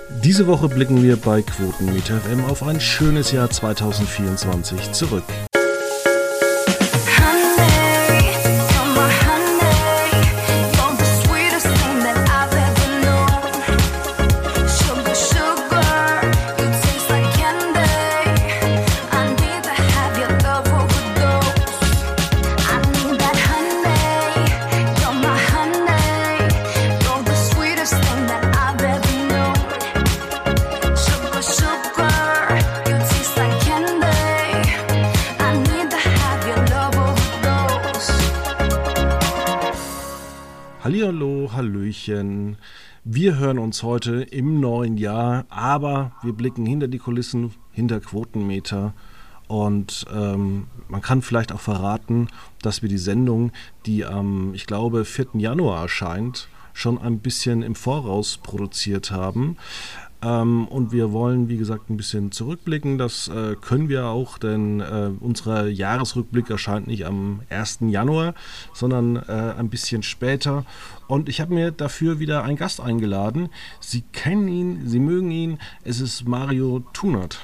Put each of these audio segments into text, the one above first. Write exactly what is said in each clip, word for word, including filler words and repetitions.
Diese Woche blicken wir bei Quotenmeter F M auf ein schönes Jahr zweitausendvierundzwanzig zurück. Hallihallo, Hallöchen. Wir hören uns heute im neuen Jahr, aber wir blicken hinter die Kulissen, hinter Quotenmeter und ähm, man kann vielleicht auch verraten, dass wir die Sendung, die am, ich glaube, vierten Januar erscheint, schon ein bisschen im Voraus produziert haben. Ähm, und wir wollen, wie gesagt, ein bisschen zurückblicken. Das äh, können wir auch, denn äh, unser Jahresrückblick erscheint nicht am ersten Januar, sondern äh, ein bisschen später. Und ich habe mir dafür wieder einen Gast eingeladen. Sie kennen ihn, Sie mögen ihn. Es ist Mario Thunert.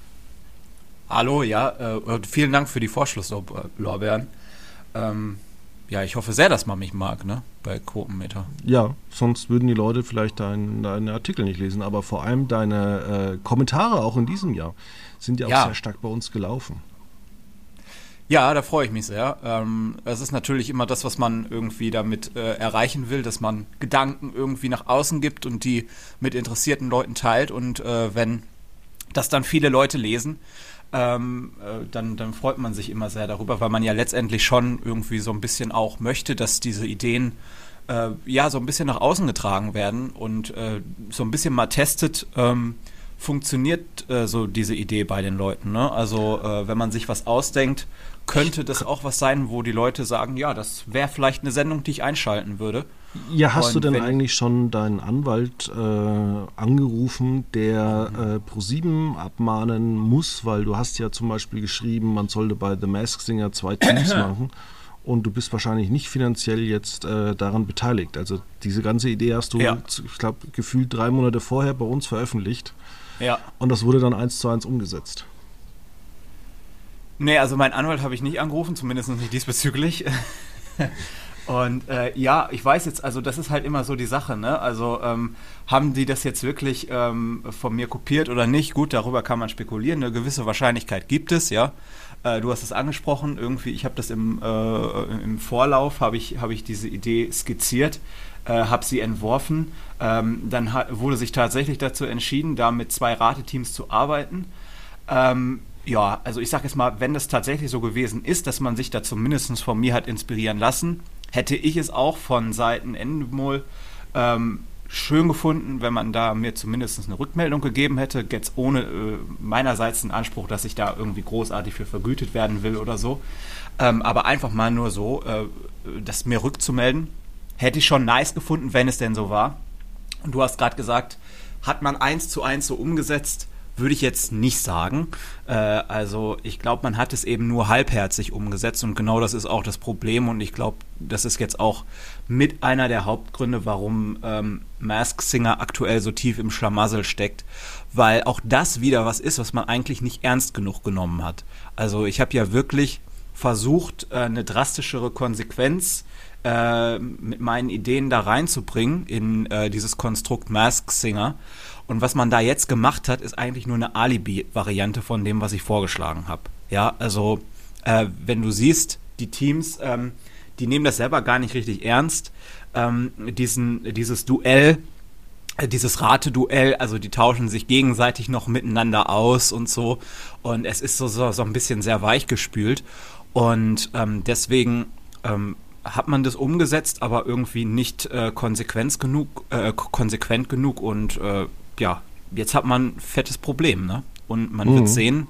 Hallo, ja, äh, vielen Dank für die Vorschusslorbeeren. Ähm, ja, ich hoffe sehr, dass man mich mag, ne, bei Quotenmeter. Ja, sonst würden die Leute vielleicht dein, deine Artikel nicht lesen, aber vor allem deine äh, Kommentare auch in diesem Jahr sind ja auch ja. sehr stark bei uns gelaufen. Ja, da freue ich mich sehr. Ähm, es ist natürlich immer das, was man irgendwie damit äh, erreichen will, dass man Gedanken irgendwie nach außen gibt und die mit interessierten Leuten teilt und äh, wenn das dann viele Leute lesen, Ähm, äh, dann, dann freut man sich immer sehr darüber, weil man ja letztendlich schon irgendwie so ein bisschen auch möchte, dass diese Ideen äh, ja so ein bisschen nach außen getragen werden und äh, so ein bisschen mal testet, ähm, funktioniert äh, so diese Idee bei den Leuten, ne? Also äh, wenn man sich was ausdenkt, könnte das auch was sein, wo die Leute sagen, ja, das wäre vielleicht eine Sendung, die ich einschalten würde. Ja, hast und du denn wenn, eigentlich schon deinen Anwalt äh, angerufen, der äh, ProSieben abmahnen muss, weil du hast ja zum Beispiel geschrieben, man sollte bei The Masked Singer zwei Teams machen und du bist wahrscheinlich nicht finanziell jetzt äh, daran beteiligt. Also diese ganze Idee hast du, ja. ich glaube, gefühlt drei Monate vorher bei uns veröffentlicht. Ja. Und das wurde dann eins zu eins umgesetzt. Nee, also meinen Anwalt habe ich nicht angerufen, zumindest nicht diesbezüglich. Und äh, ja, ich weiß jetzt, also das ist halt immer so die Sache, ne? Also ähm, haben die das jetzt wirklich ähm, von mir kopiert oder nicht? Gut, darüber kann man spekulieren. Eine gewisse Wahrscheinlichkeit gibt es, ja. Äh, du hast es angesprochen, irgendwie, ich habe das im, äh, im Vorlauf, habe ich, hab ich diese Idee skizziert, äh, habe sie entworfen. Ähm, dann ha- wurde sich tatsächlich dazu entschieden, da mit zwei Rateteams zu arbeiten. Ähm, ja, also ich sage jetzt mal, wenn das tatsächlich so gewesen ist, dass man sich da zumindest von mir hat inspirieren lassen, hätte ich es auch von Seiten Endemol ähm, schön gefunden, wenn man da mir zumindest eine Rückmeldung gegeben hätte, jetzt ohne äh, meinerseits den Anspruch, dass ich da irgendwie großartig für vergütet werden will oder so. Ähm, aber einfach mal nur so, äh, das mir rückzumelden, hätte ich schon nice gefunden, wenn es denn so war. Und du hast gerade gesagt, hat man eins zu eins so umgesetzt, würde ich jetzt nicht sagen. Äh, also ich glaube, man hat es eben nur halbherzig umgesetzt und genau das ist auch das Problem und ich glaube, das ist jetzt auch mit einer der Hauptgründe, warum ähm, Masked Singer aktuell so tief im Schlamassel steckt, weil auch das wieder was ist, was man eigentlich nicht ernst genug genommen hat. Also ich habe ja wirklich versucht, äh, eine drastischere Konsequenz äh, mit meinen Ideen da reinzubringen in äh, dieses Konstrukt Masked Singer. Und was man da jetzt gemacht hat, ist eigentlich nur eine Alibi-Variante von dem, was ich vorgeschlagen habe. Ja, also äh, wenn du siehst, die Teams, ähm, die nehmen das selber gar nicht richtig ernst. Ähm, diesen, dieses Duell, äh, dieses Rateduell, also die tauschen sich gegenseitig noch miteinander aus und so. Und es ist so, so, so ein bisschen sehr weichgespült. Und ähm, deswegen ähm, hat man das umgesetzt, aber irgendwie nicht äh, konsequent genug, äh, konsequent genug und äh, ja, jetzt hat man ein fettes Problem, ne? Und man mhm. wird sehen,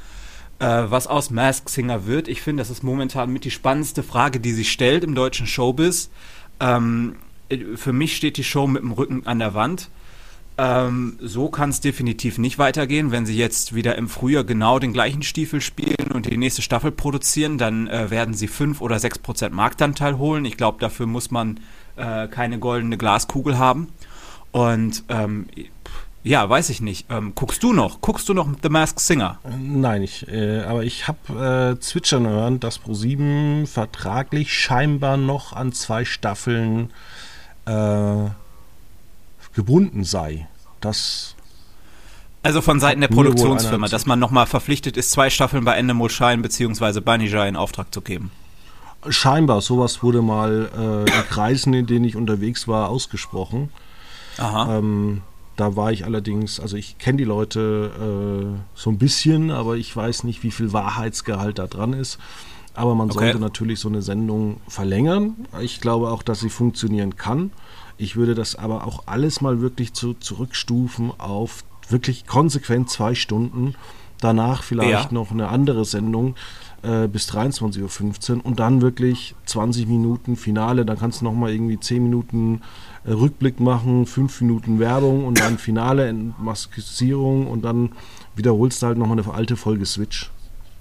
äh, was aus Masked Singer wird. Ich finde, das ist momentan mit die spannendste Frage, die sich stellt im deutschen Showbiz. Ähm, für mich steht die Show mit dem Rücken an der Wand. Ähm, so kann es definitiv nicht weitergehen. Wenn sie jetzt wieder im Frühjahr genau den gleichen Stiefel spielen und die nächste Staffel produzieren, dann äh, werden sie fünf oder sechs Prozent Marktanteil holen. Ich glaube, dafür muss man äh, keine goldene Glaskugel haben. Und ähm, Ja, weiß ich nicht. Ähm, guckst du noch? Guckst du noch The Masked Singer? Nein, ich, äh, aber ich habe äh, zwitschern hören, dass ProSieben vertraglich scheinbar noch an zwei Staffeln äh, gebunden sei. Das Also von Seiten der mir wohl Produktionsfirma, einer dass man nochmal verpflichtet ist, zwei Staffeln bei Endemol Shine bzw. Banijay in Auftrag zu geben. scheinbar, sowas wurde mal äh, in Kreisen, in denen ich unterwegs war, ausgesprochen. Aha. Ähm, da war ich allerdings, also ich kenne die Leute äh, so ein bisschen, aber ich weiß nicht, wie viel Wahrheitsgehalt da dran ist. Aber man Okay. sollte natürlich so eine Sendung verlängern. Ich glaube auch, dass sie funktionieren kann. Ich würde das aber auch alles mal wirklich zu, zurückstufen auf wirklich konsequent zwei Stunden. Danach vielleicht Ja. noch eine andere Sendung äh, bis dreiundzwanzig Uhr fünfzehn und dann wirklich zwanzig Minuten Finale. Dann kannst du nochmal irgendwie zehn Minuten äh, Rückblick machen, fünf Minuten Werbung und dann Finale, Entmaskierung und dann wiederholst du halt nochmal eine alte Folge Switch.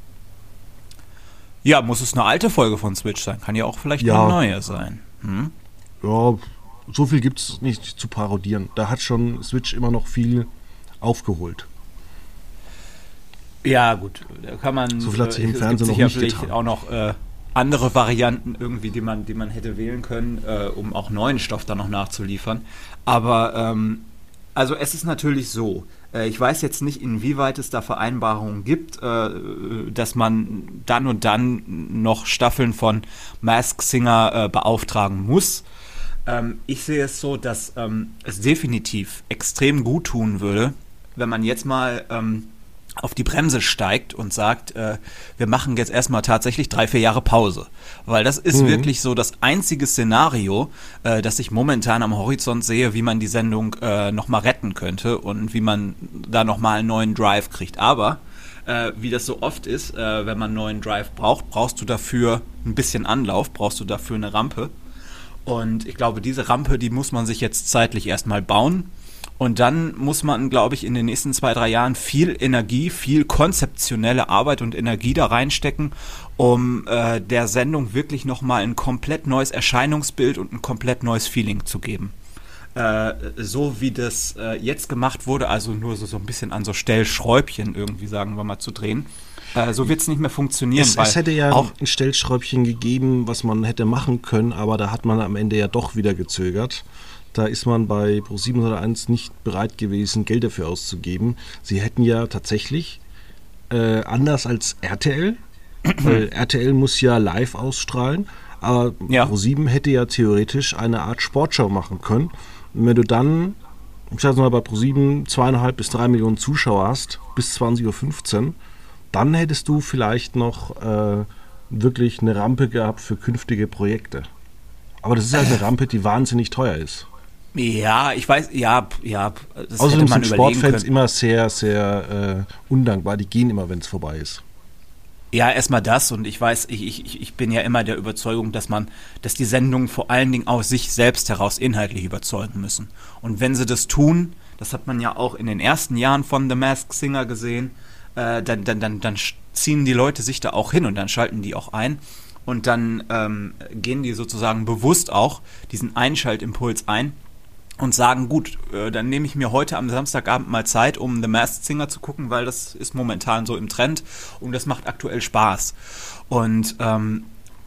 Ja, muss es eine alte Folge von Switch sein? Kann ja auch vielleicht Ja. eine neue sein. Hm? Ja, so viel gibt es nicht zu parodieren. Da hat schon Switch immer noch viel aufgeholt. Ja, gut, da kann man. So viel hat sich im es Fernsehen gibt noch nicht sicherlich getan. auch noch äh, andere Varianten irgendwie, die man, die man hätte wählen können, äh, um auch neuen Stoff dann noch nachzuliefern. Aber ähm, also es ist natürlich so. Äh, ich weiß jetzt nicht, inwieweit es da Vereinbarungen gibt, äh, dass man dann und dann noch Staffeln von Masked Singer äh, beauftragen muss. Ähm, ich sehe es so, dass ähm, es definitiv extrem gut tun würde, wenn man jetzt mal ähm, auf die Bremse steigt und sagt, äh, wir machen jetzt erstmal tatsächlich drei, vier Jahre Pause. Weil das ist Mhm. wirklich so das einzige Szenario, äh, das ich momentan am Horizont sehe, wie man die Sendung äh, nochmal retten könnte und wie man da nochmal einen neuen Drive kriegt. Aber äh, wie das so oft ist, äh, wenn man einen neuen Drive braucht, brauchst du dafür ein bisschen Anlauf, brauchst du dafür eine Rampe. Und ich glaube, diese Rampe, die muss man sich jetzt zeitlich erstmal bauen. Und dann muss man, glaube ich, in den nächsten zwei, drei Jahren viel Energie, viel konzeptionelle Arbeit und Energie da reinstecken, um äh, der Sendung wirklich nochmal ein komplett neues Erscheinungsbild und ein komplett neues Feeling zu geben. Äh, so wie das äh, jetzt gemacht wurde, also nur so, so ein bisschen an so Stellschräubchen irgendwie, sagen wir mal, zu drehen. Äh, so wird es nicht mehr funktionieren. Es, weil es hätte ja auch ein Stellschräubchen gegeben, was man hätte machen können, aber da hat man am Ende ja doch wieder gezögert. Da ist man bei ProSieben Sat eins nicht bereit gewesen, Geld dafür auszugeben. Sie hätten ja tatsächlich, äh, anders als R T L, weil R T L muss ja live ausstrahlen, aber Ja. ProSieben hätte ja theoretisch eine Art Sportschau machen können. Und wenn du dann, ich sag mal, bei ProSieben zweieinhalb bis drei Millionen Zuschauer hast, bis zwanzig Uhr fünfzehn, dann hättest du vielleicht noch äh, wirklich eine Rampe gehabt für künftige Projekte. Aber das ist halt eine Rampe, die wahnsinnig teuer ist. ja, ich weiß, ja, ja, das Außerdem hätte man sind überlegen Sportfans können. immer sehr, sehr äh, undankbar. Die gehen immer, wenn es vorbei ist. Ja, erstmal das und ich weiß, ich, ich, ich bin ja immer der Überzeugung, dass man, dass die Sendungen vor allen Dingen aus sich selbst heraus inhaltlich überzeugen müssen. Und wenn sie das tun, das hat man ja auch in den ersten Jahren von The Masked Singer gesehen, äh, dann, dann, dann, dann ziehen die Leute sich da auch hin und dann schalten die auch ein und dann ähm, gehen die sozusagen bewusst auch diesen Einschaltimpuls ein und sagen, gut, äh, dann nehme ich mir heute am Samstagabend mal Zeit, um The Masked Singer zu gucken, weil das ist momentan so im Trend und das macht aktuell Spaß. Und ähm,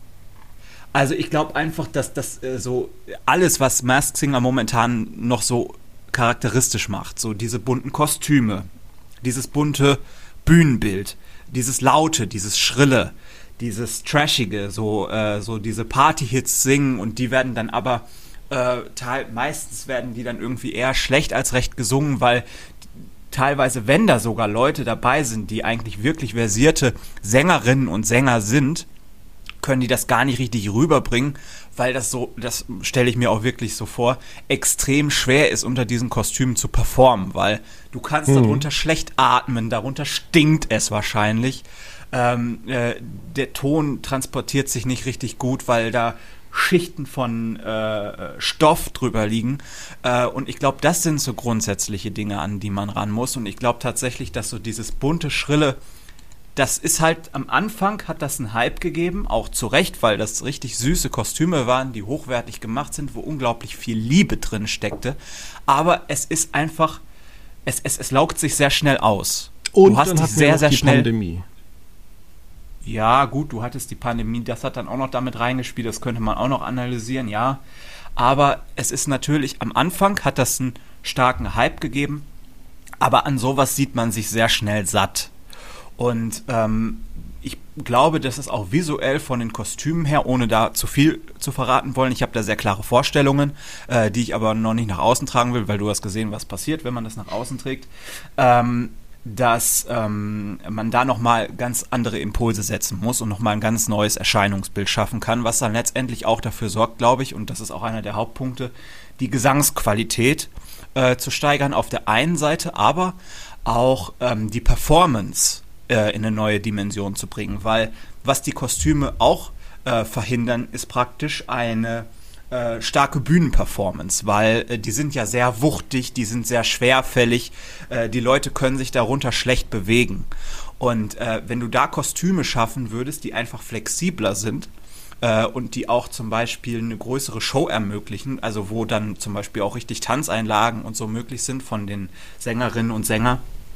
also ich glaube einfach, dass das äh, so alles, was Masked Singer momentan noch so charakteristisch macht, so diese bunten Kostüme, dieses bunte Bühnenbild, dieses Laute, dieses Schrille, dieses Trashige, so, äh, so diese Party-Hits singen und die werden dann aber Äh, teil, meistens werden die dann irgendwie eher schlecht als recht gesungen, weil teilweise, wenn da sogar Leute dabei sind, die eigentlich wirklich versierte Sängerinnen und Sänger sind, können die das gar nicht richtig rüberbringen, weil das so, das stelle ich mir auch wirklich so vor, extrem schwer ist, unter diesen Kostümen zu performen, weil du kannst Mhm. darunter schlecht atmen, darunter stinkt es wahrscheinlich. Ähm, äh, der Ton transportiert sich nicht richtig gut, weil da Schichten von äh, Stoff drüber liegen. Äh, und ich glaube, das sind so grundsätzliche Dinge, an die man ran muss. Und ich glaube tatsächlich, dass so dieses bunte, schrille, das ist halt, am Anfang hat das einen Hype gegeben, auch zu Recht, weil das richtig süße Kostüme waren, die hochwertig gemacht sind, wo unglaublich viel Liebe drin steckte. Aber es ist einfach es, es, es laugt sich sehr schnell aus. Und du hast dann dich hatten wir sehr, noch sehr die schnell. Pandemie. Ja, gut, du hattest die Pandemie, das hat dann auch noch damit reingespielt, das könnte man auch noch analysieren, ja. Aber es ist natürlich, am Anfang hat das einen starken Hype gegeben, aber an sowas sieht man sich sehr schnell satt. Und ähm, ich glaube, dass es auch visuell von den Kostümen her, ohne da zu viel zu verraten wollen, ich habe da sehr klare Vorstellungen, äh, die ich aber noch nicht nach außen tragen will, weil du hast gesehen, was passiert, wenn man das nach außen trägt, ähm, dass ähm, man da nochmal ganz andere Impulse setzen muss und nochmal ein ganz neues Erscheinungsbild schaffen kann, was dann letztendlich auch dafür sorgt, glaube ich, und das ist auch einer der Hauptpunkte, die Gesangsqualität äh, zu steigern auf der einen Seite, aber auch ähm, die Performance äh, in eine neue Dimension zu bringen, weil was die Kostüme auch äh, verhindern, ist praktisch eine Äh, starke Bühnenperformance, weil äh, die sind ja sehr wuchtig, die sind sehr schwerfällig, äh, die Leute können sich darunter schlecht bewegen. Und äh, wenn du da Kostüme schaffen würdest, die einfach flexibler sind äh, und die auch zum Beispiel eine größere Show ermöglichen, also wo dann zum Beispiel auch richtig Tanzeinlagen und so möglich sind von den Sängerinnen und Sängern,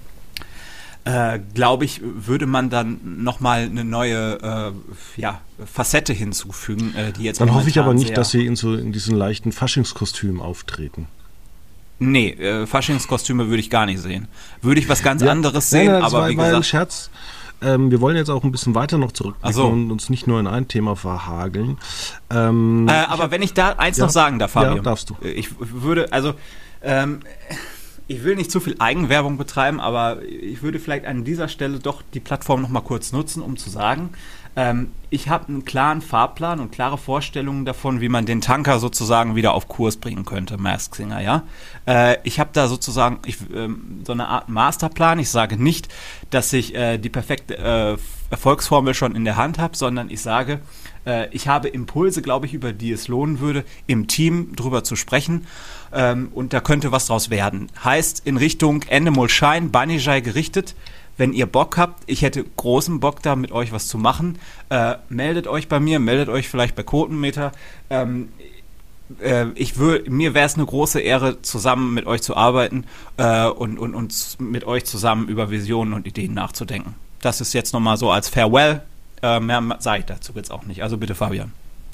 Äh, glaube ich, würde man dann nochmal eine neue äh, ja, Facette hinzufügen, äh, die jetzt Dann hoffe ich aber nicht, sehr dass sie in so in diesen leichten Faschingskostümen auftreten. Nee, äh, Faschingskostüme würde ich gar nicht sehen. Würde ich was ganz ja, anderes nein, sehen, nein, das aber war, wie war gesagt... ein Scherz. Ähm, wir wollen jetzt auch ein bisschen weiter noch zurückblicken so. und uns nicht nur in ein Thema verhageln. Ähm, Äh, aber wenn ich da eins ja, noch sagen darf, Fabio. Ja, darfst du. Ich würde, also... Ähm, Ich will nicht zu viel Eigenwerbung betreiben, aber ich würde vielleicht an dieser Stelle doch die Plattform noch mal kurz nutzen, um zu sagen, ähm, ich habe einen klaren Fahrplan und klare Vorstellungen davon, wie man den Tanker sozusagen wieder auf Kurs bringen könnte, Masked Singer, ja. Äh, ich habe da sozusagen ich, ähm, so eine Art Masterplan. Ich sage nicht, dass ich äh, die perfekte äh, Erfolgsformel schon in der Hand habe, sondern ich sage, äh, ich habe Impulse, glaube ich, über die es lohnen würde, im Team drüber zu sprechen. Ähm, und da könnte was draus werden. Heißt in Richtung Endemol Shine, Banijay gerichtet. Wenn ihr Bock habt, ich hätte großen Bock da mit euch was zu machen, äh, meldet euch bei mir, meldet euch vielleicht bei Quotenmeter. Ähm, äh, ich würd, mir wäre es eine große Ehre, zusammen mit euch zu arbeiten äh, und, und, und mit euch zusammen über Visionen und Ideen nachzudenken. Das ist jetzt nochmal so als Farewell. Äh, mehr sage ich dazu jetzt auch nicht. Also bitte, Fabian.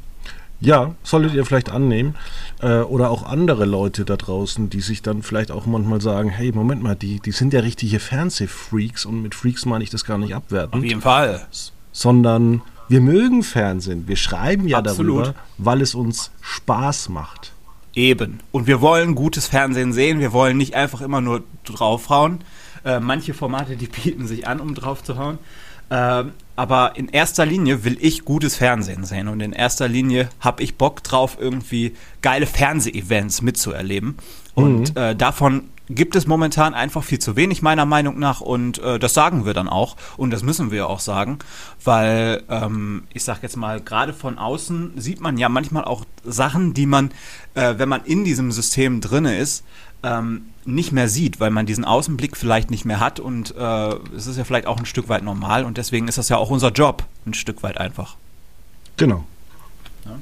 Ja, solltet ihr vielleicht annehmen. Äh, oder auch andere Leute da draußen, die sich dann vielleicht auch manchmal sagen, hey, Moment mal, die, die sind ja richtige Fernsehfreaks und mit Freaks meine ich das gar nicht abwertend. Auf jeden Fall. Sondern wir mögen Fernsehen. Wir schreiben ja Absolut. darüber, weil es uns Spaß macht. Eben. Und wir wollen gutes Fernsehen sehen. Wir wollen nicht einfach immer nur draufhauen. Äh, manche Formate, die bieten sich an, um drauf zu hauen. Äh, aber in erster Linie will ich gutes Fernsehen sehen. Und in erster Linie habe ich Bock drauf, irgendwie geile Fernseh-Events mitzuerleben. Und mhm. äh, davon gibt es momentan einfach viel zu wenig, meiner Meinung nach. Und äh, das sagen wir dann auch. Und das müssen wir auch sagen. Weil, ähm, ich sag jetzt mal, gerade von außen sieht man ja manchmal auch Sachen, die man, äh, wenn man in diesem System drinne ist, ähm, nicht mehr sieht, weil man diesen Außenblick vielleicht nicht mehr hat. Und äh, es ist ja vielleicht auch ein Stück weit normal. Und deswegen ist das ja auch unser Job, ein Stück weit einfach. Genau. Ja.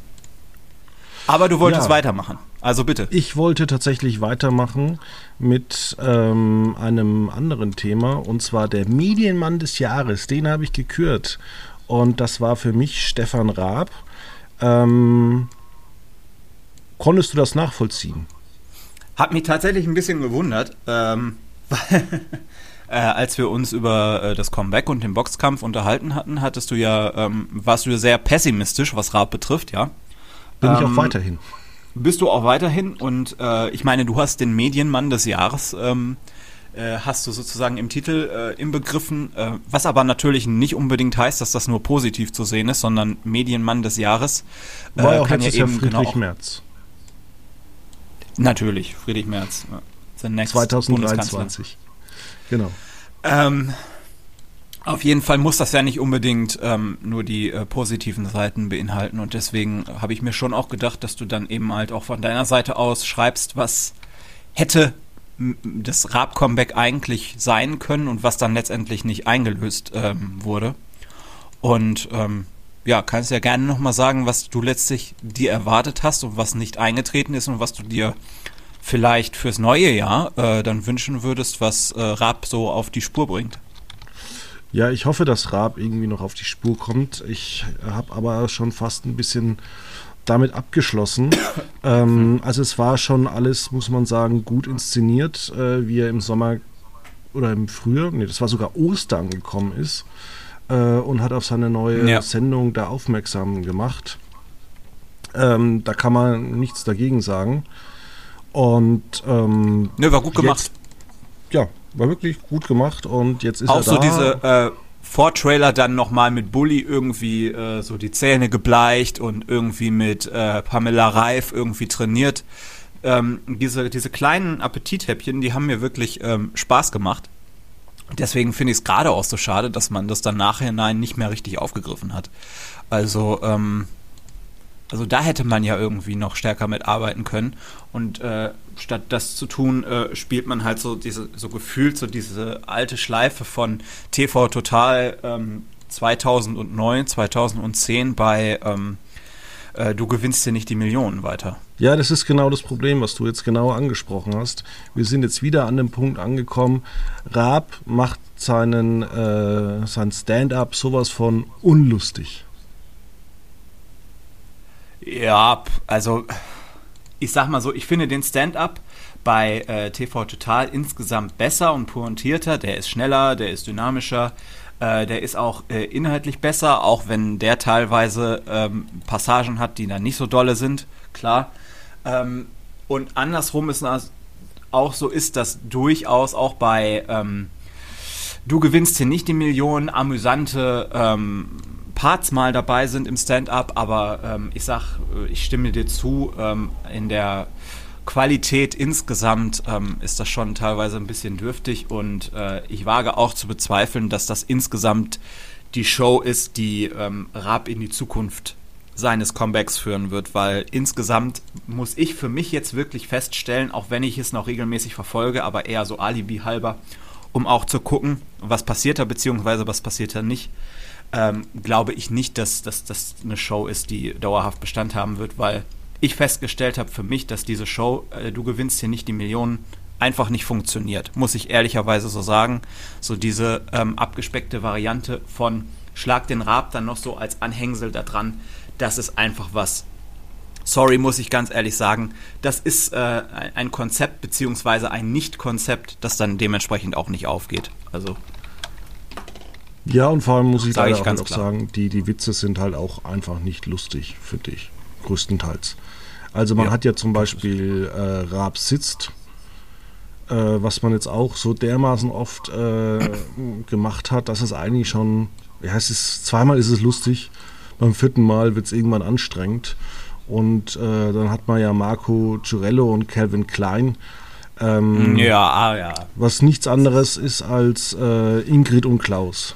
Aber du wolltest ja. weitermachen. Also bitte. Ich wollte tatsächlich weitermachen mit ähm, einem anderen Thema, und zwar der Medienmann des Jahres. Den habe ich gekürt. Und das war für mich Stefan Raab. Ähm, konntest du das nachvollziehen? Hat mich tatsächlich ein bisschen gewundert, ähm, äh, als wir uns über äh, das Comeback und den Boxkampf unterhalten hatten, hattest du ja, ähm, warst du ja sehr pessimistisch, was Raab betrifft, ja. Bin ähm, ich auch weiterhin. Bist du auch weiterhin, und äh, ich meine, du hast den Medienmann des Jahres, ähm, äh, hast du sozusagen im Titel äh, inbegriffen, äh, was aber natürlich nicht unbedingt heißt, dass das nur positiv zu sehen ist, sondern Medienmann des Jahres. Äh, War ja auch kann letztes ja Jahr eben Friedrich genau auch, Merz. Natürlich, Friedrich Merz. Ja. The next zwanzig dreiundzwanzig. Genau. Ähm, auf jeden Fall muss das ja nicht unbedingt ähm, nur die äh, positiven Seiten beinhalten, und deswegen habe ich mir schon auch gedacht, dass du dann eben halt auch von deiner Seite aus schreibst, was hätte m- das Raab-Comeback eigentlich sein können und was dann letztendlich nicht eingelöst ähm, wurde. Und ähm, ja, kannst ja gerne nochmal sagen, was du letztlich dir erwartet hast und was nicht eingetreten ist und was du dir vielleicht fürs neue Jahr äh, dann wünschen würdest, was äh, Raab so auf die Spur bringt. Ja, ich hoffe, dass Raab irgendwie noch auf die Spur kommt. Ich habe aber schon fast ein bisschen damit abgeschlossen. ähm, also es war schon alles, muss man sagen, gut inszeniert, äh, wie er im Sommer oder im Frühjahr, nee, das war sogar Ostern gekommen ist äh, und hat auf seine neue ja. Sendung da aufmerksam gemacht. Ähm, da kann man nichts dagegen sagen. Und ähm, ne, war gut gemacht. Jetzt, ja, war wirklich gut gemacht und jetzt ist auch er so da. diese äh, Vortrailer dann nochmal mit Bully irgendwie äh, so die Zähne gebleicht und irgendwie mit äh, Pamela Reif irgendwie trainiert. Ähm, diese, diese kleinen Appetithäppchen, die haben mir wirklich ähm, Spaß gemacht. Deswegen finde ich es gerade auch so schade, dass man das dann nachhinein nicht mehr richtig aufgegriffen hat. Also, ähm, also da hätte man ja irgendwie noch stärker mitarbeiten können. Und äh, statt das zu tun, äh, spielt man halt so diese, so gefühlt so diese alte Schleife von T V Total ähm, zweitausendneun, zweitausendzehn bei ähm, äh, Du gewinnst dir nicht die Millionen weiter. Ja, das ist genau das Problem, was du jetzt genau angesprochen hast. Wir sind jetzt wieder an dem Punkt angekommen, Raab macht seinen äh, sein Stand-up sowas von unlustig. Ja, also ich sag mal so, ich finde den Stand-up bei äh, T V Total insgesamt besser und pointierter. Der ist schneller, der ist dynamischer, äh, der ist auch äh, inhaltlich besser, auch wenn der teilweise ähm, Passagen hat, die dann nicht so dolle sind, klar. Ähm, und andersrum ist es auch so, ist das durchaus auch bei ähm, Du gewinnst hier nicht die Millionen, amüsante ähm, Parts mal dabei sind im Stand-up, aber ähm, ich sag, ich stimme dir zu, ähm, in der Qualität insgesamt ähm, ist das schon teilweise ein bisschen dürftig und äh, ich wage auch zu bezweifeln, dass das insgesamt die Show ist, die ähm, Raab in die Zukunft seines Comebacks führen wird, weil insgesamt muss ich für mich jetzt wirklich feststellen, auch wenn ich es noch regelmäßig verfolge, aber eher so Alibi halber, um auch zu gucken, was passiert da, beziehungsweise was passiert da nicht, ähm, glaube ich nicht, dass das eine Show ist, die dauerhaft Bestand haben wird, weil ich festgestellt habe für mich, dass diese Show, äh, du gewinnst hier nicht die Millionen, einfach nicht funktioniert, muss ich ehrlicherweise so sagen. So diese ähm, abgespeckte Variante von Schlag den Raab dann noch so als Anhängsel da dran, das ist einfach was. Sorry, muss ich ganz ehrlich sagen, das ist äh, ein Konzept beziehungsweise ein Nicht-Konzept, das dann dementsprechend auch nicht aufgeht. Also ja, und vor allem muss ich leider ich auch ganz noch klar. sagen, die, die Witze sind halt auch einfach nicht lustig, finde ich, größtenteils. Also man Ja, hat ja zum Beispiel äh, Raab sitzt, äh, was man jetzt auch so dermaßen oft äh, gemacht hat, dass es eigentlich schon, ja, es ist, zweimal ist es lustig, beim vierten Mal wird es irgendwann anstrengend. Und äh, dann hat man ja Marco Ciurello und Calvin Klein, ähm, ja, ah, ja. was nichts anderes ist als äh, Ingrid und Klaus.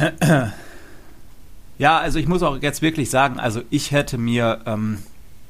Ja, also ich muss auch jetzt wirklich sagen, also ich hätte mir ähm,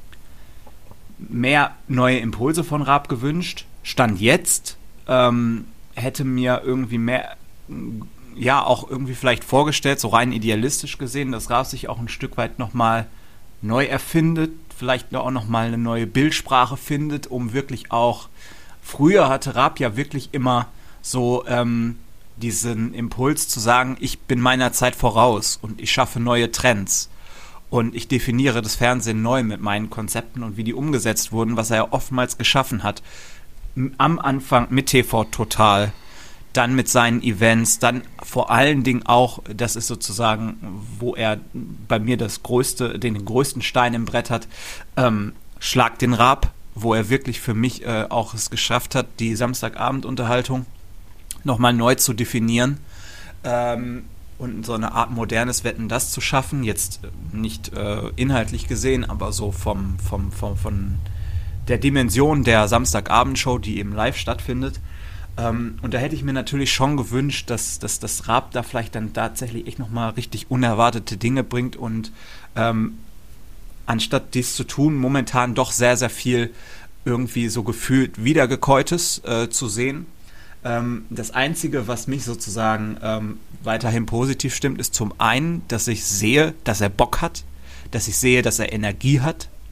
mehr neue Impulse von Raab gewünscht. Stand jetzt ähm, hätte mir irgendwie mehr, ja, auch irgendwie vielleicht vorgestellt, so rein idealistisch gesehen, dass Raab sich auch ein Stück weit nochmal neu erfindet, vielleicht auch nochmal eine neue Bildsprache findet, um wirklich auch, früher hatte Raab ja wirklich immer so ähm, diesen Impuls zu sagen, ich bin meiner Zeit voraus und ich schaffe neue Trends und ich definiere das Fernsehen neu mit meinen Konzepten und wie die umgesetzt wurden, was er ja oftmals geschaffen hat. Am Anfang mit T V Total, dann mit seinen Events, dann vor allen Dingen auch, das ist sozusagen, wo er bei mir das größte, den größten Stein im Brett hat, ähm, Schlag den Raab, wo er wirklich für mich äh, auch es geschafft hat, die Samstagabendunterhaltung nochmal neu zu definieren ähm, und so eine Art modernes Wetten, das zu schaffen, jetzt nicht äh, inhaltlich gesehen, aber so vom, vom, vom, von der Dimension der Samstagabendshow, die eben live stattfindet. Ähm, und da hätte ich mir natürlich schon gewünscht, dass, dass das Raab da vielleicht dann tatsächlich echt nochmal richtig unerwartete Dinge bringt und ähm, anstatt dies zu tun, momentan doch sehr, sehr viel irgendwie so gefühlt Wiedergekäutes äh, zu sehen. Ähm, das Einzige, was mich sozusagen ähm, weiterhin positiv stimmt, ist zum einen, dass ich sehe, dass er Bock hat, dass ich sehe, dass er Energie hat,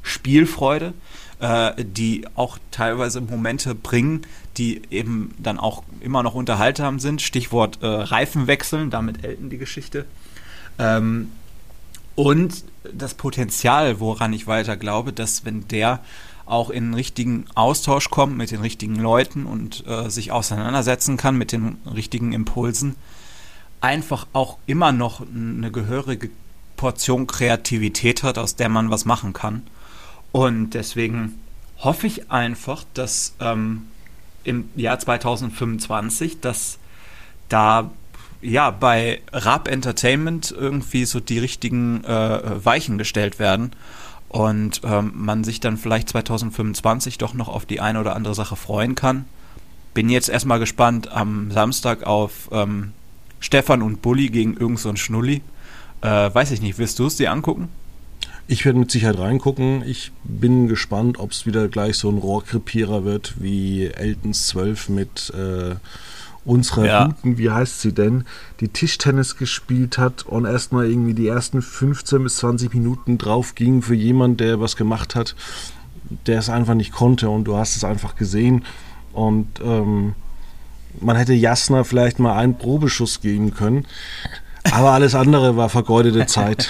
Spielfreude, äh, die auch teilweise Momente bringen, die eben dann auch immer noch unterhaltsam sind. Stichwort äh, Reifen wechseln, damit Elton die Geschichte. Ähm, und das Potenzial, woran ich weiter glaube, dass wenn der auch in einen richtigen Austausch kommt mit den richtigen Leuten und äh, sich auseinandersetzen kann mit den richtigen Impulsen, einfach auch immer noch eine gehörige Portion Kreativität hat, aus der man was machen kann. Und deswegen hoffe ich einfach, dass ähm, im Jahr zwanzig fünfundzwanzig, dass da ja bei Raab Entertainment irgendwie so die richtigen äh, Weichen gestellt werden und ähm, man sich dann vielleicht zwanzig fünfundzwanzig doch noch auf die eine oder andere Sache freuen kann. Bin jetzt erstmal gespannt am Samstag auf ähm, Stefan und Bulli gegen irgend so einen Schnulli. Äh, weiß ich nicht, wirst du es dir angucken? Ich werde mit Sicherheit reingucken. Ich bin gespannt, ob es wieder gleich so ein Rohrkrepierer wird wie Eltons zwölf mit äh, unserer Ja. guten, wie heißt sie denn, die Tischtennis gespielt hat und erstmal irgendwie die ersten fünfzehn bis zwanzig Minuten drauf ging für jemanden, der was gemacht hat, der es einfach nicht konnte und du hast es einfach gesehen und ähm, man hätte Jasna vielleicht mal einen Probeschuss geben können, aber alles andere war vergeudete Zeit.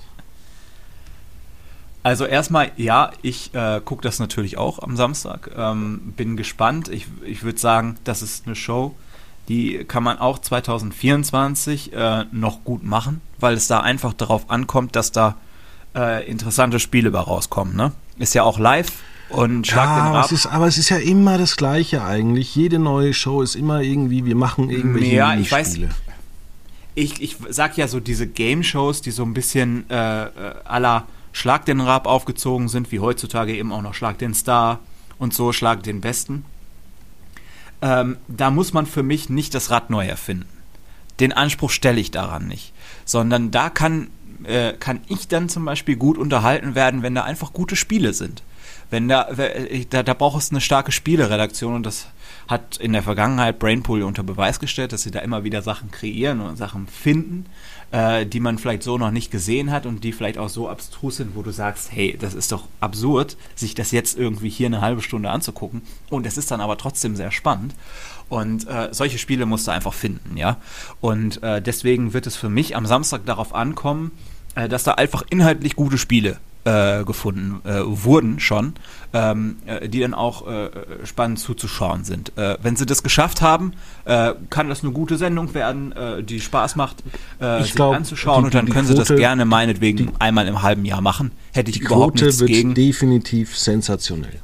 Also erstmal, ja, ich äh, gucke das natürlich auch am Samstag. Ähm, bin gespannt. Ich, ich würde sagen, das ist eine Show, die kann man auch zwanzig vierundzwanzig äh, noch gut machen, weil es da einfach darauf ankommt, dass da äh, interessante Spiele bei rauskommen. Ne? Ist ja auch live und Schlag Ja, den aber Raab. es, ist, aber es ist ja immer das Gleiche eigentlich. Jede neue Show ist immer irgendwie, wir machen irgendwelche Ja, ich weiß. Minispiele. Ich, ich sag ja so, diese Game-Shows, die so ein bisschen äh, äh, à la Schlag den Raab aufgezogen sind, wie heutzutage eben auch noch Schlag den Star und so, Schlag den Besten. Ähm, da muss man für mich nicht das Rad neu erfinden. Den Anspruch stelle ich daran nicht. Sondern da kann, äh, kann ich dann zum Beispiel gut unterhalten werden, wenn da einfach gute Spiele sind. Wenn da, da, da braucht es eine starke Spieleredaktion und das hat in der Vergangenheit Brainpool unter Beweis gestellt, dass sie da immer wieder Sachen kreieren und Sachen finden, äh, die man vielleicht so noch nicht gesehen hat und die vielleicht auch so abstrus sind, wo du sagst, hey, das ist doch absurd, sich das jetzt irgendwie hier eine halbe Stunde anzugucken und es ist dann aber trotzdem sehr spannend und äh, solche Spiele musst du einfach finden, ja, und äh, deswegen wird es für mich am Samstag darauf ankommen, äh, dass da einfach inhaltlich gute Spiele Äh, gefunden äh, wurden schon, ähm, äh, die dann auch äh, spannend zuzuschauen sind. Äh, wenn sie das geschafft haben, äh, kann das eine gute Sendung werden, äh, die Spaß macht, äh, Ich sich glaub, anzuschauen die- und dann die können sie das Quote- gerne meinetwegen die- einmal im halben Jahr machen. Hätte ich Die überhaupt Quote nichts wird gegen. definitiv sensationell.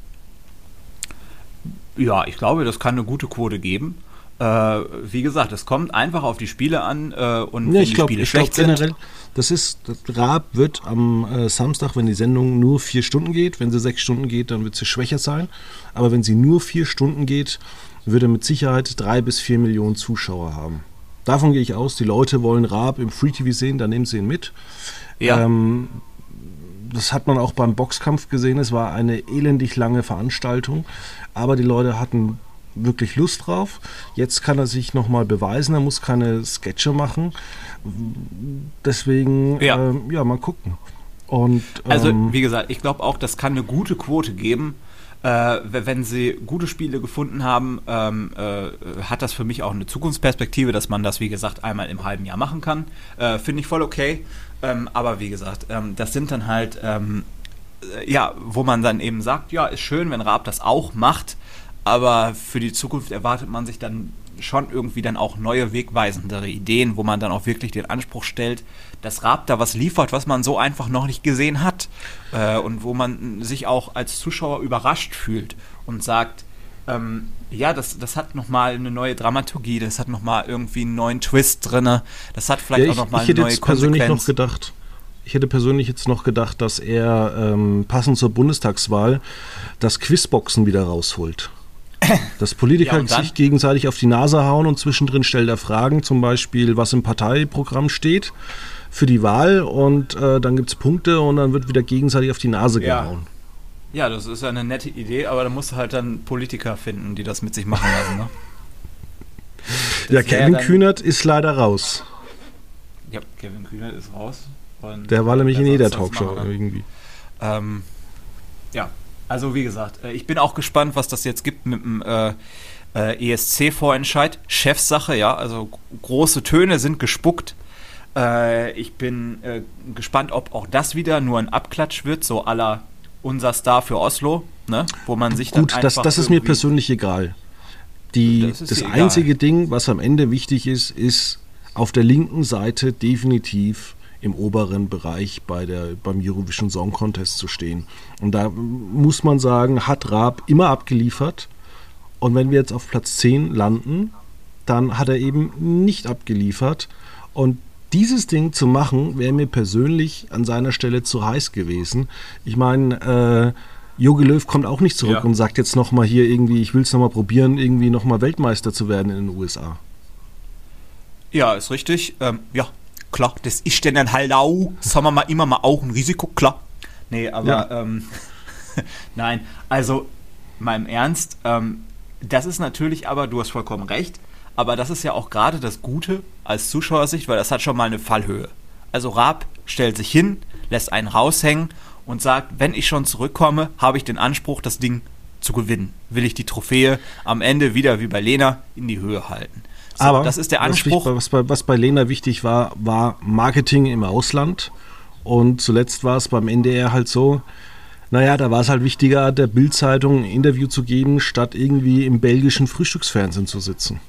Ja, ich glaube, das kann eine gute Quote geben. Äh, wie gesagt, es kommt einfach auf die Spiele an äh, und Ja, wenn ich die glaube Spiele glaub schlecht sind. generell, das ist, das Raab wird am äh, Samstag, wenn die Sendung nur vier Stunden geht, wenn sie sechs Stunden geht, dann wird sie schwächer sein. Aber wenn sie nur vier Stunden geht, wird er mit Sicherheit drei bis vier Millionen Zuschauer haben. Davon gehe ich aus, die Leute wollen Raab im Free-T V sehen, dann nehmen sie ihn mit. Ja. Ähm, das hat man auch beim Boxkampf gesehen, es war eine elendig lange Veranstaltung, aber die Leute hatten wirklich Lust drauf. Jetzt kann er sich nochmal beweisen, er muss keine Sketche machen. Deswegen, Ja. ähm, ja, mal gucken. Und, Also, ähm, wie gesagt, ich glaube auch, das kann eine gute Quote geben. Äh, wenn sie gute Spiele gefunden haben, ähm, äh, hat das für mich auch eine Zukunftsperspektive, dass man das, wie gesagt, einmal im halben Jahr machen kann. Äh, Finde ich voll okay. Ähm, aber wie gesagt, ähm, das sind dann halt, ähm, äh, ja, wo man dann eben sagt, ja, ist schön, wenn Raab das auch macht, aber für die Zukunft erwartet man sich dann schon irgendwie dann auch neue, wegweisendere Ideen, wo man dann auch wirklich den Anspruch stellt, dass Raab da was liefert, was man so einfach noch nicht gesehen hat. Äh, und wo man sich auch als Zuschauer überrascht fühlt und sagt, ähm, ja, das, das hat nochmal eine neue Dramaturgie, das hat nochmal irgendwie einen neuen Twist drin, das hat vielleicht ja, auch ich, nochmal ich eine hätte neue jetzt persönlich Konsequenz. noch gedacht, ich hätte persönlich jetzt noch gedacht, dass er ähm, passend zur Bundestagswahl das Quizboxen wieder rausholt. Dass Politiker Ja, und dann? sich gegenseitig auf die Nase hauen und zwischendrin stellt er Fragen, zum Beispiel, was im Parteiprogramm steht für die Wahl und äh, dann gibt es Punkte und dann wird wieder gegenseitig auf die Nase Ja. gehauen. Ja, das ist ja eine nette Idee, aber da musst du halt dann Politiker finden, die das mit sich machen lassen. Ne? Ja, Das wär Kevin dann- Kühnert ist leider raus. Ja, Kevin Kühnert ist raus. Und Der war nämlich wer in soll jeder das sonst Talkshow machen, ne? irgendwie. Ähm, Ja, also wie gesagt, ich bin auch gespannt, was das jetzt gibt mit dem äh, äh, E S C-Vorentscheid. Chefsache, ja, also große Töne sind gespuckt. Äh, ich bin äh, gespannt, ob auch das wieder nur ein Abklatsch wird, so à la unser Star für Oslo, ne? Wo man sich dann Gut, einfach das, das ist mir persönlich egal. Die, das, das einzige egal. Ding, was am Ende wichtig ist, ist auf der linken Seite definitiv im oberen Bereich bei der, beim Eurovision Song Contest zu stehen. Und da muss man sagen, hat Raab immer abgeliefert. Und wenn wir jetzt auf Platz zehn landen, dann hat er eben nicht abgeliefert. Und dieses Ding zu machen, wäre mir persönlich an seiner Stelle zu heiß gewesen. Ich meine, äh, Jogi Löw kommt auch nicht zurück ja. und sagt jetzt nochmal hier irgendwie, ich will es nochmal probieren, irgendwie nochmal Weltmeister zu werden in den U S A. Ja, ist richtig. Ähm, ja, klar, das ist denn dann halt auch, sagen wir mal, immer mal auch ein Risiko, klar. Nee, aber, ja. ähm, nein, also, mal im Ernst, ähm, das ist natürlich aber, du hast vollkommen recht, aber das ist ja auch gerade das Gute als Zuschauersicht, weil das hat schon mal eine Fallhöhe. Also Raab stellt sich hin, lässt einen raushängen und sagt, wenn ich schon zurückkomme, habe ich den Anspruch, das Ding zu gewinnen. Will ich die Trophäe am Ende wieder wie bei Lena in die Höhe halten. So, aber das ist der Anspruch. Was, was, bei, was bei Lena wichtig war, war Marketing im Ausland. Und zuletzt war es beim N D R halt so, naja, da war es halt wichtiger, der Bild-Zeitung ein Interview zu geben, statt irgendwie im belgischen Frühstücksfernsehen zu sitzen.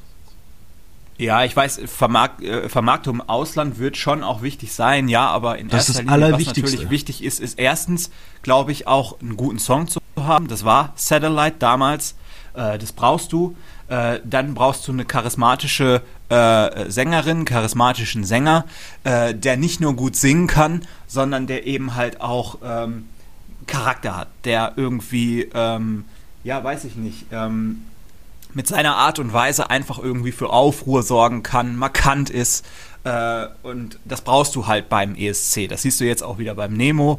Ja, ich weiß, Vermarkt, äh, Vermarktung im Ausland wird schon auch wichtig sein, ja, aber in das erster ist Linie, was natürlich wichtig ist, ist erstens, glaube ich, auch einen guten Song zu haben. Das war Satellite damals, äh, das brauchst du. Äh, dann brauchst du eine charismatische äh, Sängerin, einen charismatischen Sänger, äh, der nicht nur gut singen kann, sondern der eben halt auch ähm, Charakter hat, der irgendwie, ähm, ja, weiß ich nicht, ähm, mit seiner Art und Weise einfach irgendwie für Aufruhr sorgen kann, markant ist, äh, und das brauchst du halt beim E S C. Das siehst du jetzt auch wieder beim Nemo.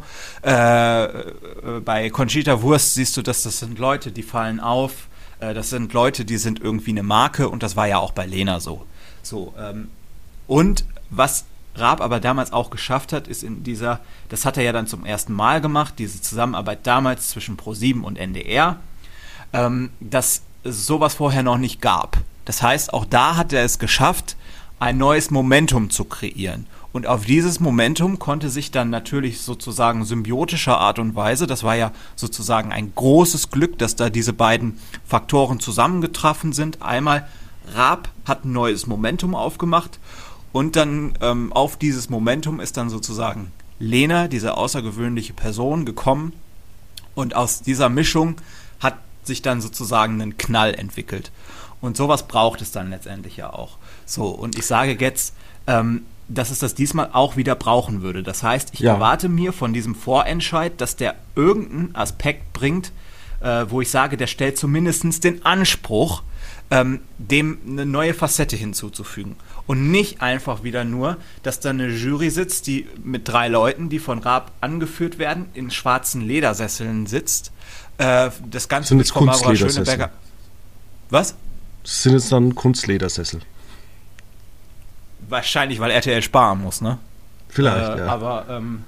Äh, äh, bei Conchita Wurst siehst du, dass das sind Leute, die fallen auf, äh, das sind Leute, die sind irgendwie eine Marke, und das war ja auch bei Lena so. So, ähm, und was Raab aber damals auch geschafft hat, ist in dieser, das hat er ja dann zum ersten Mal gemacht, diese Zusammenarbeit damals zwischen ProSieben und N D R, ähm, dass es sowas vorher noch nicht gab. Das heißt, auch da hat er es geschafft, ein neues Momentum zu kreieren. Und auf dieses Momentum konnte sich dann natürlich sozusagen symbiotischer Art und Weise, das war ja sozusagen ein großes Glück, dass da diese beiden Faktoren zusammengetroffen sind. Einmal, Raab hat ein neues Momentum aufgemacht, und dann ähm, auf dieses Momentum ist dann sozusagen Lena, diese außergewöhnliche Person, gekommen, und aus dieser Mischung hat sich dann sozusagen einen Knall entwickelt. Und sowas braucht es dann letztendlich ja auch. So, und ich sage jetzt, ähm, dass es das diesmal auch wieder brauchen würde. Das heißt, ich ja. erwarte mir von diesem Vorentscheid, dass der irgendeinen Aspekt bringt, äh, wo ich sage, der stellt zumindest den Anspruch, ähm, dem eine neue Facette hinzuzufügen. Und nicht einfach wieder nur, dass da eine Jury sitzt, die mit drei Leuten, die von Raab angeführt werden, in schwarzen Ledersesseln sitzt. Äh, das Ganze sind jetzt von Barbara Schöneberger. Was? Das sind jetzt dann Kunstledersessel. Wahrscheinlich, weil R T L sparen muss, ne? Vielleicht, äh, ja. Aber, ähm,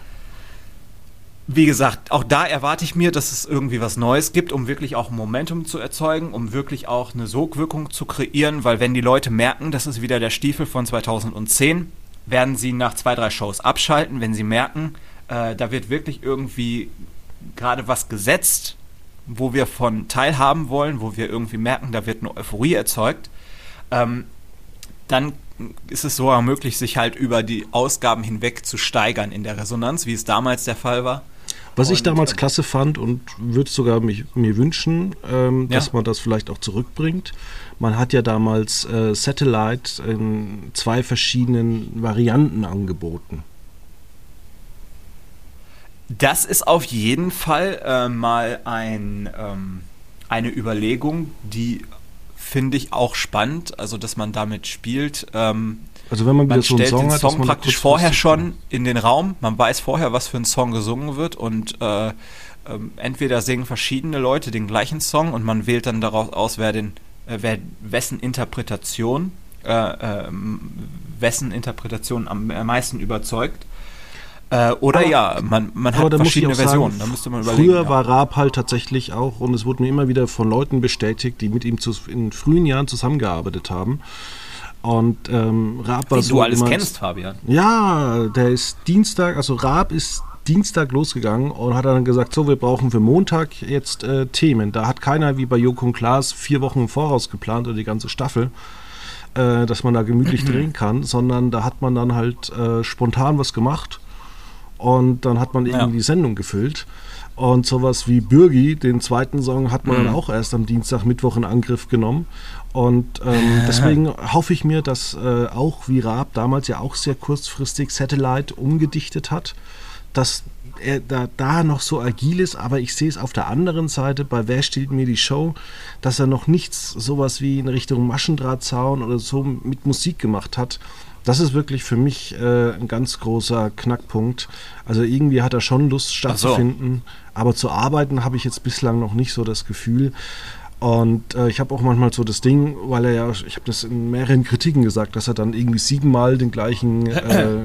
wie gesagt, auch da erwarte ich mir, dass es irgendwie was Neues gibt, um wirklich auch Momentum zu erzeugen, um wirklich auch eine Sogwirkung zu kreieren, weil wenn die Leute merken, das ist wieder der Stiefel von zweitausendzehn, werden sie nach zwei, drei Shows abschalten, wenn sie merken, äh, da wird wirklich irgendwie gerade was gesetzt, wo wir von teilhaben wollen, wo wir irgendwie merken, da wird eine Euphorie erzeugt, ähm, dann ist es so möglich, sich halt über die Ausgaben hinweg zu steigern in der Resonanz, wie es damals der Fall war. Was und, ich damals klasse fand und würde sogar mich, mir wünschen, ähm, ja. dass man das vielleicht auch zurückbringt. Man hat ja damals äh, Satellite in zwei verschiedenen Varianten angeboten. Das ist auf jeden Fall äh, mal ein, ähm, eine Überlegung, die finde ich auch spannend, also dass man damit spielt. Ähm, also wenn man wieder man so einen stellt Song den hat, Song dass man praktisch vorher schon in den Raum, man weiß vorher, was für ein Song gesungen wird, und äh, äh, entweder singen verschiedene Leute den gleichen Song und man wählt dann daraus aus, wer den, äh, wer wessen Interpretation, äh, äh, wessen Interpretation am meisten überzeugt. Äh, oder aber, ja, man, man hat verschiedene Versionen. Sagen, da müsste man überlegen. Früher ja. war Raab halt tatsächlich auch, und es wurde mir immer wieder von Leuten bestätigt, die mit ihm zu, in frühen Jahren zusammengearbeitet haben. Und ähm, Raab war Wie so du alles immer, kennst, Fabian. Ja, der ist Dienstag, also Raab ist Dienstag losgegangen und hat dann gesagt, so, wir brauchen für Montag jetzt äh, Themen. Da hat keiner wie bei Joko und Klaas vier Wochen im Voraus geplant oder die ganze Staffel, äh, dass man da gemütlich drehen kann, sondern da hat man dann halt äh, spontan was gemacht und dann hat man irgendwie Ja. die Sendung gefüllt. Und sowas wie Bürgi, den zweiten Song, hat man Mhm. dann auch erst am Dienstag, Mittwoch in Angriff genommen. Und ähm, deswegen hoffe ich mir, dass äh, auch wie Raab damals ja auch sehr kurzfristig Satellite umgedichtet hat, dass er da, da noch so agil ist, aber ich sehe es auf der anderen Seite bei Wer stiehlt mir die Show, dass er noch nichts sowas wie in Richtung Maschendrahtzaun oder so mit Musik gemacht hat. Das ist wirklich für mich äh, ein ganz großer Knackpunkt. Also irgendwie hat er schon Lust stattzufinden, so. Aber zu arbeiten habe ich jetzt bislang noch nicht so das Gefühl. Und äh, ich habe auch manchmal so das Ding, weil er ja, ich habe das in mehreren Kritiken gesagt, dass er dann irgendwie siebenmal den gleichen äh,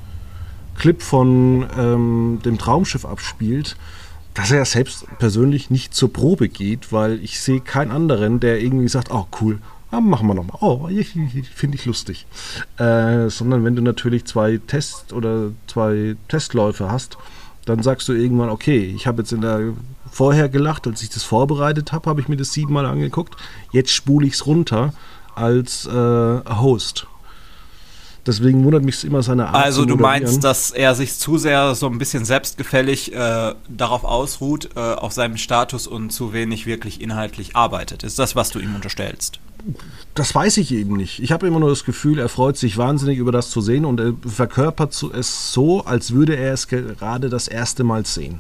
Clip von ähm, dem Traumschiff abspielt, dass er selbst persönlich nicht zur Probe geht, weil ich sehe keinen anderen, der irgendwie sagt, oh cool, ah, machen wir nochmal, oh, finde ich lustig. Äh, sondern wenn du natürlich zwei Test- oder zwei Testläufe hast, dann sagst du irgendwann, okay, ich habe jetzt in der vorher gelacht, als ich das vorbereitet habe, habe ich mir das siebenmal angeguckt, jetzt spule ich es runter als äh, Host. Deswegen wundert mich immer seine Art Also zu du moderieren. meinst, dass er sich zu sehr so ein bisschen selbstgefällig äh, darauf ausruht, äh, auf seinem Status und zu wenig wirklich inhaltlich arbeitet. Ist das, was du ihm unterstellst? Das weiß ich eben nicht. Ich habe immer nur das Gefühl, er freut sich wahnsinnig über das zu sehen und er verkörpert es so, als würde er es gerade das erste Mal sehen.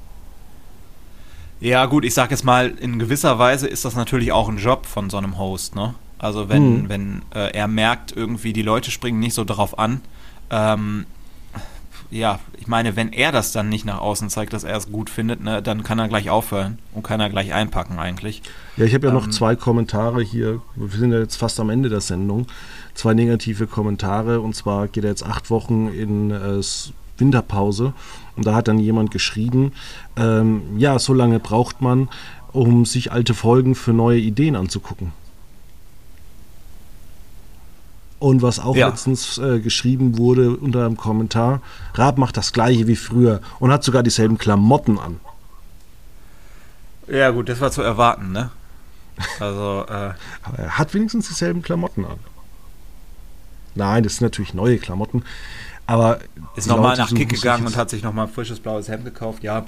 Ja gut, ich sag jetzt mal, in gewisser Weise ist das natürlich auch ein Job von so einem Host, ne? Also wenn, mhm. wenn äh, er merkt, irgendwie die Leute springen nicht so darauf an, ähm, ja, ich meine, wenn er das dann nicht nach außen zeigt, dass er es gut findet, ne, dann kann er gleich aufhören und kann er gleich einpacken eigentlich. Ja, ich habe ja ähm, noch zwei Kommentare hier, wir sind ja jetzt fast am Ende der Sendung, zwei negative Kommentare und zwar geht er jetzt acht Wochen in äh, Winterpause und da hat dann jemand geschrieben, ähm, ja, so lange braucht man, um sich alte Folgen für neue Ideen anzugucken. Und was auch ja. letztens äh, geschrieben wurde unter einem Kommentar, Raab macht das gleiche wie früher und hat sogar dieselben Klamotten an. Ja gut, das war zu erwarten, ne? Also, äh Aber er hat wenigstens dieselben Klamotten an. Nein, das sind natürlich neue Klamotten, aber ist nochmal nach Kick gegangen und hat sich nochmal ein frisches blaues Hemd gekauft, ja.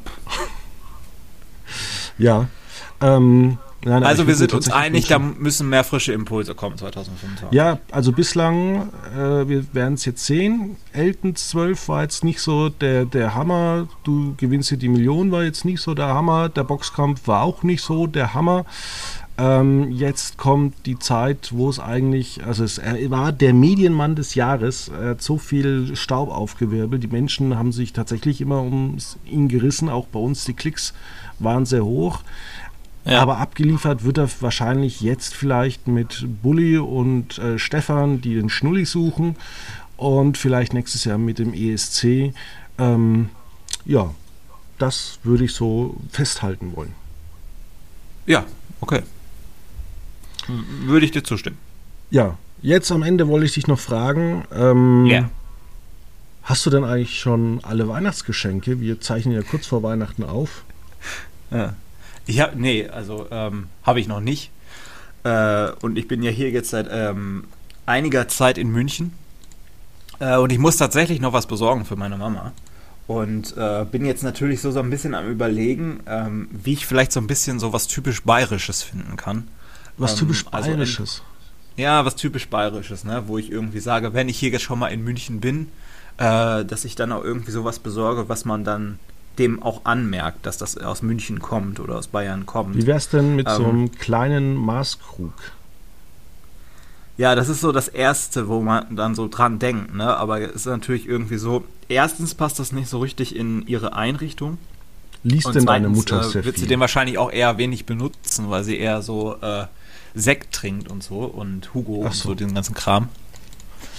Ja, ähm... Nein, also wir sind uns einig, da müssen mehr frische Impulse kommen zwanzig fünfundzwanzig. Ja, also bislang, äh, wir werden es jetzt sehen, Elton zwölf war jetzt nicht so der, der Hammer, du gewinnst hier die Million war jetzt nicht so der Hammer, der Boxkampf war auch nicht so der Hammer. Ähm, jetzt kommt die Zeit, wo es eigentlich, also es er war der Medienmann des Jahres, er hat so viel Staub aufgewirbelt, die Menschen haben sich tatsächlich immer um ihn gerissen, auch bei uns die Klicks waren sehr hoch. Ja. Aber abgeliefert wird er wahrscheinlich jetzt vielleicht mit Bulli und äh, Stefan, die den Schnulli suchen und vielleicht nächstes Jahr mit dem E S C. Ähm, ja, das würde ich so festhalten wollen. Ja, okay. Würde ich dir zustimmen. Ja, jetzt am Ende wollte ich dich noch fragen, ähm, yeah. hast du denn eigentlich schon alle Weihnachtsgeschenke? Wir zeichnen ja kurz vor Weihnachten auf. Ja. Ich hab, nee, also ähm, habe ich noch nicht. Äh, und ich bin ja hier jetzt seit ähm, einiger Zeit in München. Äh, und ich muss tatsächlich noch was besorgen für meine Mama. Und äh, bin jetzt natürlich so, so ein bisschen am Überlegen, ähm, wie ich vielleicht so ein bisschen so was typisch Bayerisches finden kann. Was ähm, typisch also Bayerisches? In, ja, was typisch Bayerisches, ne? Wo ich irgendwie sage, wenn ich hier jetzt schon mal in München bin, äh, dass ich dann auch irgendwie sowas besorge, was man dann dem auch anmerkt, dass das aus München kommt oder aus Bayern kommt. Wie wär's denn mit ähm, so einem kleinen Maßkrug? Ja, das ist so das Erste, wo man dann so dran denkt, ne? Aber es ist natürlich irgendwie so, erstens passt das nicht so richtig in ihre Einrichtung. Liest und denn zweitens, deine Mutter äh, sehr wird viel? sie den wahrscheinlich auch eher wenig benutzen, weil sie eher so äh, Sekt trinkt und so und Hugo Ach und so. so den ganzen Kram.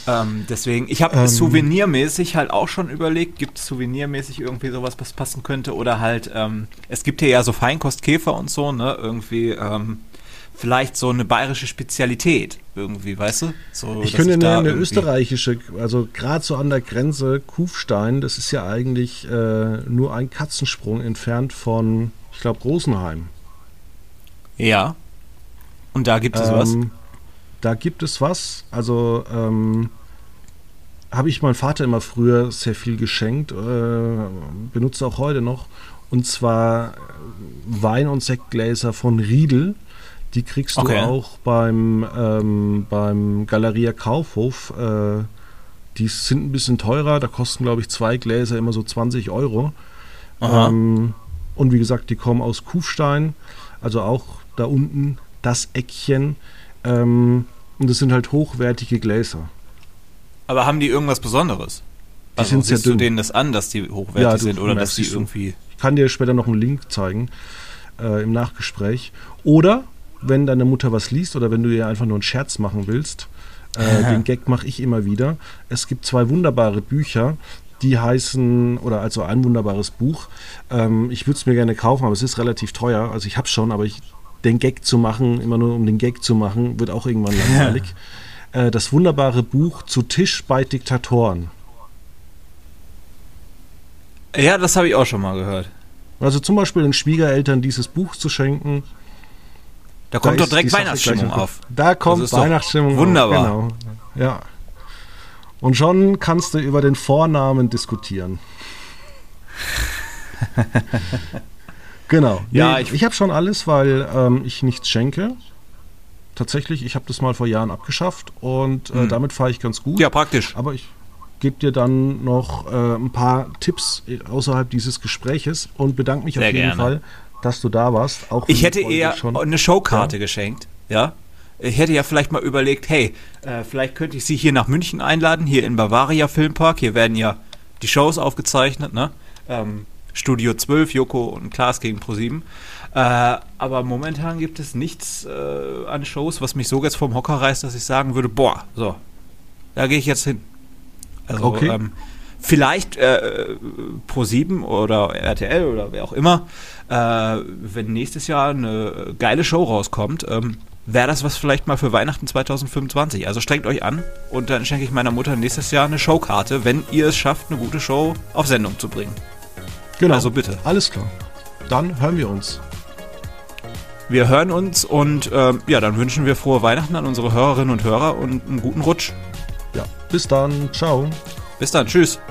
Ähm, deswegen, ich habe Ähm. souvenirmäßig halt auch schon überlegt, gibt es souvenirmäßig irgendwie sowas, was passen könnte? Oder halt, ähm, es gibt hier ja so Feinkostkäfer und so, ne? Irgendwie, ähm, vielleicht so eine bayerische Spezialität irgendwie, weißt du? So, Ich dass könnte da eine, eine irgendwie- österreichische, also gerade so an der Grenze, Kufstein, das ist ja eigentlich äh, nur ein Katzensprung entfernt von, ich glaube, Rosenheim. Ja. Und da gibt es was? Ähm, da gibt es was, also ähm, habe ich meinem Vater immer früher sehr viel geschenkt, äh, benutze auch heute noch, und zwar Wein- und Sektgläser von Riedel. Die kriegst du Okay. auch beim, ähm, beim Galeria Kaufhof. Äh, die sind ein bisschen teurer, da kosten, glaube ich, zwei Gläser immer so zwanzig Euro. Aha. Ähm, und wie gesagt, die kommen aus Kufstein, also auch da unten das Eckchen. Ähm, und das sind halt hochwertige Gläser. Aber haben die irgendwas Besonderes? Die Also sind sehr siehst du dünn. denen das an, dass die hochwertig Ja, du sind oder dass merkst die es so. irgendwie... Ich kann dir später noch einen Link zeigen äh, im Nachgespräch. Oder wenn deine Mutter was liest oder wenn du ihr einfach nur einen Scherz machen willst, äh, den Gag mache ich immer wieder. Es gibt zwei wunderbare Bücher, die heißen, oder also ein wunderbares Buch. Ähm, ich würde es mir gerne kaufen, aber es ist relativ teuer. Also ich habe es schon, aber ich, den Gag zu machen, immer nur um den Gag zu machen, wird auch irgendwann langweilig. äh, das wunderbare Buch Zu Tisch bei Diktatoren. Ja, das habe ich auch schon mal gehört. Also zum Beispiel den Schwiegereltern dieses Buch zu schenken. Da kommt Da doch ist direkt die Sache Weihnachtsstimmung gleich im auf. Kopf. Da kommt ist doch Weihnachtsstimmung wunderbar. auf. Genau. Ja. Und schon kannst du über den Vornamen diskutieren. Genau. Ja, Nee, ich- ich habe schon alles, weil ähm, ich nichts schenke. Tatsächlich, ich habe das mal vor Jahren abgeschafft und äh, Hm. damit fahre ich ganz gut. Ja, praktisch. Aber ich gebe dir dann noch äh, ein paar Tipps außerhalb dieses Gespräches und bedanke mich Sehr auf jeden gerne. Fall, dass du da warst. Auch wenn Ich die hätte Folge eher schon- eine Showkarte Ja. geschenkt, ja. Ich hätte ja vielleicht mal überlegt, hey, äh, vielleicht könnte ich Sie hier nach München einladen, hier in Bavaria Filmpark. Hier werden ja die Shows aufgezeichnet, ne? Ähm, Studio zwölf, Joko und Klaas gegen ProSieben. Äh, aber momentan gibt es nichts äh, an Shows, was mich so jetzt vom Hocker reißt, dass ich sagen würde, boah, so, da gehe ich jetzt hin. Also, Okay. ähm, vielleicht äh, ProSieben oder R T L oder wer auch immer, äh, wenn nächstes Jahr eine geile Show rauskommt, ähm, wäre das was vielleicht mal für Weihnachten zwanzig fünfundzwanzig. Also strengt euch an und dann schenke ich meiner Mutter nächstes Jahr eine Showkarte, wenn ihr es schafft, eine gute Show auf Sendung zu bringen. Genau. Also bitte. Alles klar. Dann hören wir uns. Wir hören uns und ähm, ja, dann wünschen wir frohe Weihnachten an unsere Hörerinnen und Hörer und einen guten Rutsch. Ja. Bis dann. Ciao. Bis dann, tschüss.